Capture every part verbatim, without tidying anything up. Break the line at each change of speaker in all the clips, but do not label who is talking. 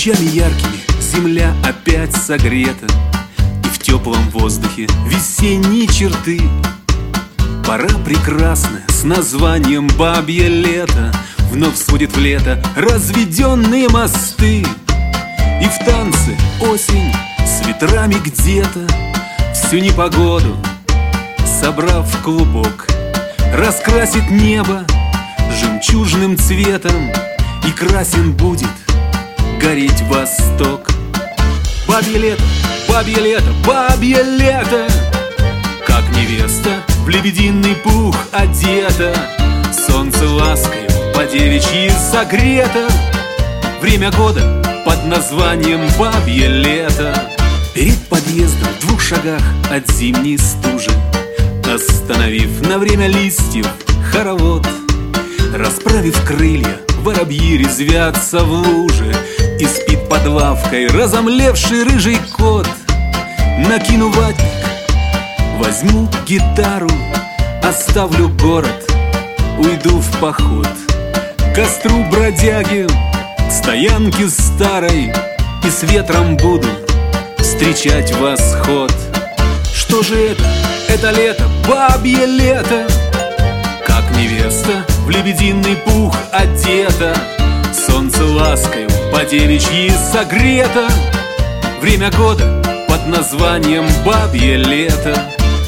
Лучами яркими земля опять согрета, и в теплом воздухе весенние черты. Пора прекрасная с названием бабье лето вновь сводит в лето разведенные мосты. И в танце осень с ветрами где-то всю непогоду, собрав в клубок, раскрасит небо жемчужным цветом, и красен будет гореть восток. Бабье лето, бабье лето, бабье лето, как невеста в лебединый пух одета, солнце ласкою по девичьи согрето. Время года под названием бабье лето. Перед подъездом в двух шагах от зимней стужи, остановив на время листьев хоровод, расправив крылья, воробьи резвятся в луже, и спит под лавкой разомлевший рыжий кот. Накину ватник, возьму гитару, оставлю город, уйду в поход. К костру бродяги, к стоянке старой, и с ветром буду встречать восход. Что же это? Это лето, бабье лето, как невеста в лебединый пух одета, солнце ласкою по девичьи согрето. Время года под названием бабье лето.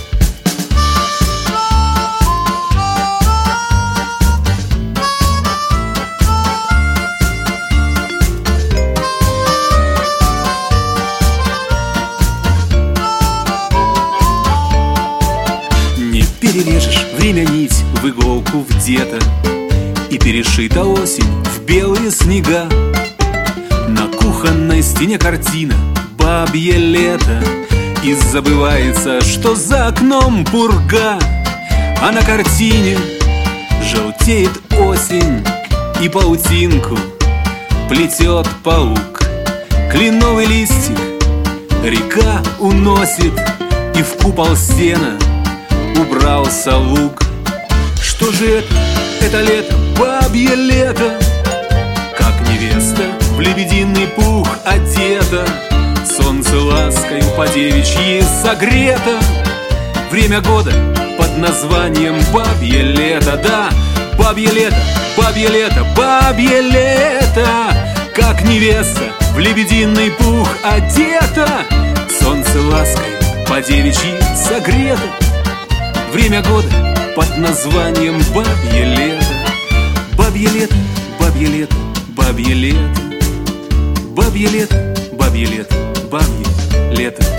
Не перережешь время нить в иголку вдета, и перешита осень в белые снега. На кухонной стене картина бабье лето, и забывается, что за окном пурга. А на картине желтеет осень, и паутинку плетет паук. Кленовый листик река уносит, и в купол сена убрался луг. Что же это? Это лето, бабье лето, как невеста в лебединый пух одета, солнце ласкою по девичьи согрето. Время года под названием бабье лето. Да, бабье лето, бабье лето, бабье лето, как невеста в лебединый пух одета, солнце ласкою по девичьи согрето. Время года под названием бабье лето. Бабье лето, бабье лето, бабье лето, бабье лето, бабье лето, бабье лето.